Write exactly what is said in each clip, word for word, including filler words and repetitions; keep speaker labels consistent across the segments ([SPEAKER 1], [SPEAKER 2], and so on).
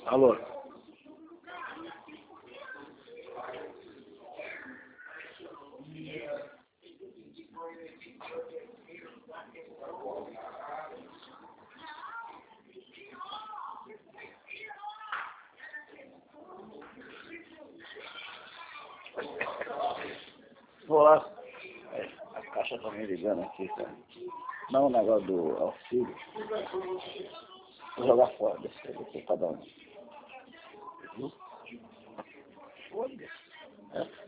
[SPEAKER 1] Alô? Vou lá. É, a caixa tá me ligando aqui, cara. Não, o negócio do auxílio. Vou jogar fora, deixa eu ver se cada um. Viu? Foda-se. É.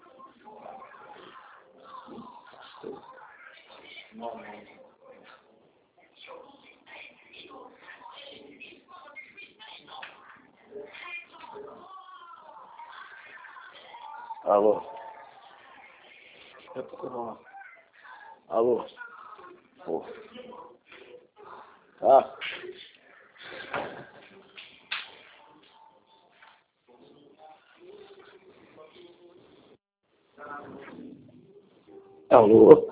[SPEAKER 1] Alô? Alô? Pô. Ah? Alô?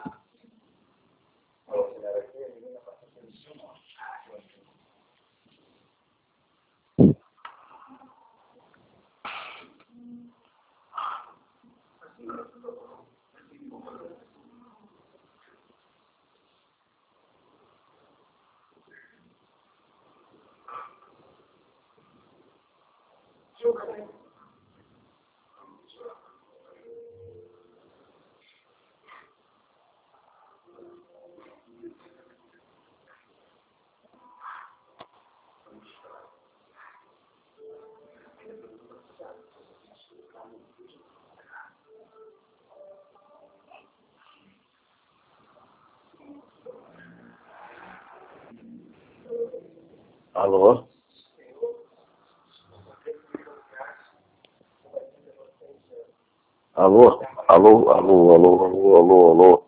[SPEAKER 1] Alô? Alô? Alô? Alô? Alô? Alô? Alô? Alô?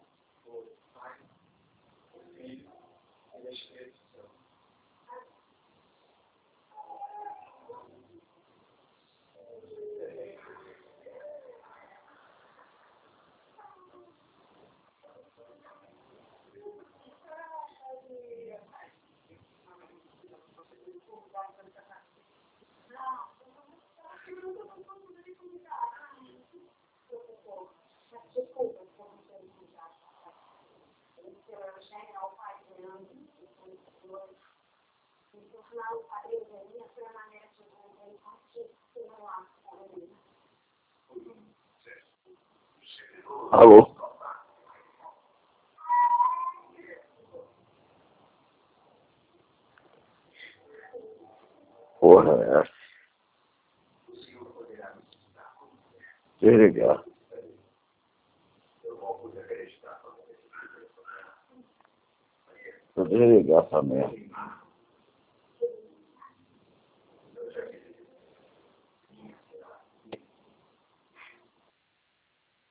[SPEAKER 1] Alô? Porra, é. Desligar. Vou desligar essa merda.